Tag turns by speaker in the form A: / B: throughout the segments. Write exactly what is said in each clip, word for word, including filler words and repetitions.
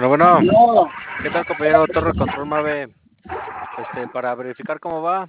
A: Bueno, bueno,
B: No,
A: ¿qué tal, compañero? Torre Control Mave, este, para verificar cómo va,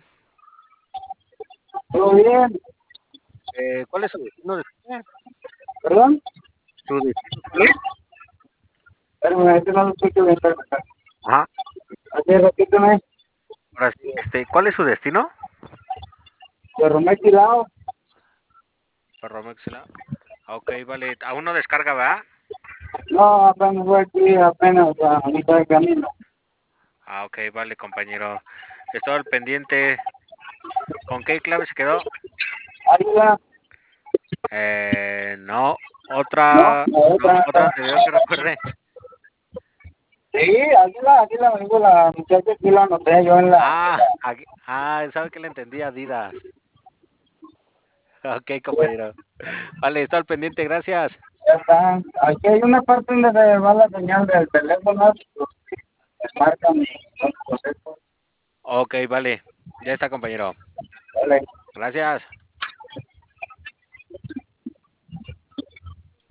B: todo bien,
A: eh, ¿cuál es su destino de usted?
B: perdón.
A: ¿Su destino cuál es?
B: Pero este no lo escucho bien.
A: Ajá,
B: Así, repíteme.
A: ahora sí, este, ¿cuál es su destino?
B: De Romero Tirado.
A: Ferromexila. Ah, ok, vale, aún no descarga, ¿verdad?
B: No, apenas voy aquí, apenas a mitad de camino.
A: Ah, ok, vale, compañero. Estaba al pendiente. ¿Con qué clave se quedó?
B: Águila,
A: Eh, no,
B: no,
A: otra,
B: la
A: no,
B: otra.
A: otra anterior que recuerde.
B: Sí, Águila, Águila, me dijo la muchacha que la anoté yo en la.
A: Ah, aquí- ah, ¿sabe qué le entendí? Adidas. Ok, compañero. Vale, está al pendiente, gracias.
B: Ya está. Aquí hay una parte donde se va la señal del teléfono. Me marcan y no contesto.
A: Ok, vale, ya está, compañero.
B: Vale.
A: Gracias.